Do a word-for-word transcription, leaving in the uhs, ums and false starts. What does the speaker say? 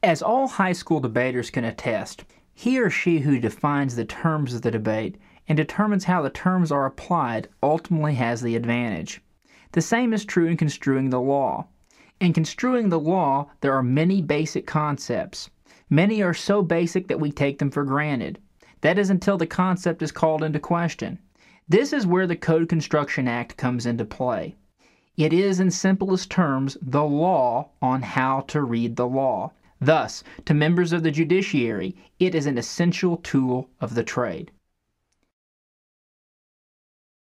As all high school debaters can attest, he or she who defines the terms of the debate and determines how the terms are applied ultimately has the advantage. The same is true in construing the law. In construing the law, there are many basic concepts. Many are so basic that we take them for granted. That is until the concept is called into question. This is where the Code Construction Act comes into play. It is, in simplest terms, the law on how to read the law. Thus, to members of the judiciary, it is an essential tool of the trade.